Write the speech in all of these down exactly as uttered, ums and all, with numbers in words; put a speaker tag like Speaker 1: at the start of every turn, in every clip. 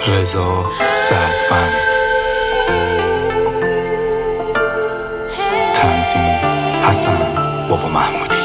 Speaker 1: رضا سعدوند. تنظیم حسن بابا محمودی.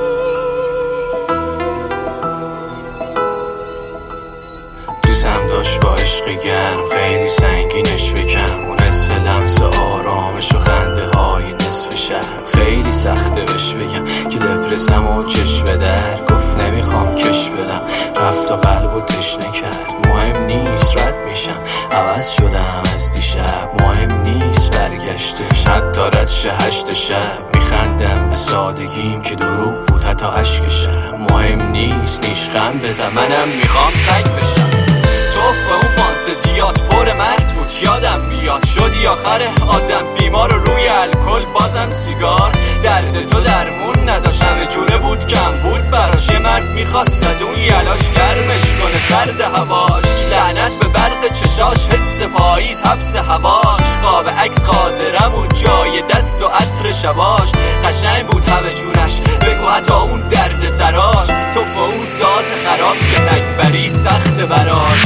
Speaker 2: دوستم داشت با عشق گرم خیلی سنگینش بکم، اون حس لمس آرامش و خنده های نصف شب. خیلی سخته بهش بگم که دپرسم و چشم در گفت نمیخوام کش بدم، رفت و قلب و تشنه کرد. مهم نیست رد میشم، عوض شدم از دیشب. مهم نیست برگشتش، حتی رد شه هشت شب. میخندم به سادگیم که دروغ بود حتی عشقشم. مهم نیست نیشخم بزن، منم میخوام سگ بشم. توف به اون فانتزیات پر مرد بود، یادم میاد شدی آخر آدم بیمار و روی الکل بازم سیگار. درد تو درمون نداشت، همه جوره بود کم بود براش. یه مرد میخواست از اون یلاش گرمش کنه سرد هواش. لعنت به برق چشاش، حس پاییز حبس هواش. قاب عکس خاطرمون جای دست و عطر شباش. قشنگ بود همه جورش، بگو حتی اون درد سراش. توف اون ذات خراب که تکبری سخت براش.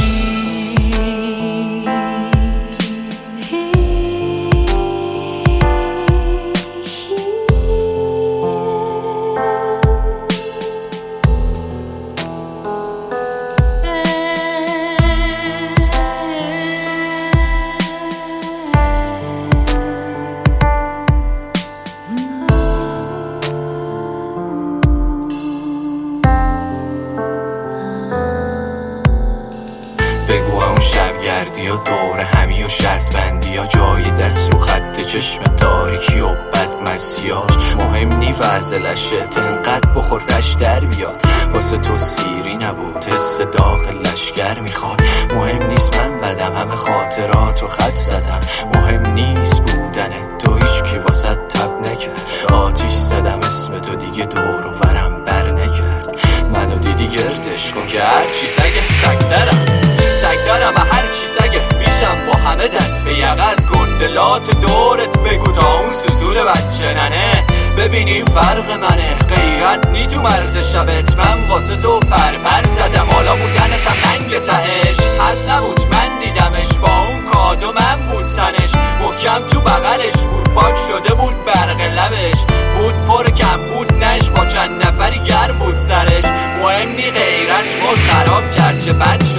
Speaker 2: بگو اون شبگردی و دور همی و شرط بندی ها، جای دست رو خط چشم تاریکی و بدمسیاش. مهم نی وزلشت انقدر بخورتش در بیاد، واسه تو سیری نبود حس داغ لشگر میخواد. مهم نیست من بدم، همه خاطرات و خط زدم. مهم نیست بودن تو هیچ کی واسه تب نکرد. آتیش زدم اسم تو دیگه دور و ورم بر نکرد. منو دیدی گردش کن که هرچی سگه سگ درم. سگ دارم و هر چی سگه میشم با همه دست به یقه. از گندلات دورت بگو تا اون سوسول بچه ننه ببینی فرق منه. غیرت نی تو مرد شبت، من واسه تو پرپر زدم. حالا بودنتم ننگ تهش، حد نبود من دیدمش. با اون کادو من بود تنش، محکم تو بغلش بود. پاک شده بود برق لبش، بود پر کم بود نش. با چند نفری گرم بود سرش. مهم نی غیرت مو خراب کرد چه بد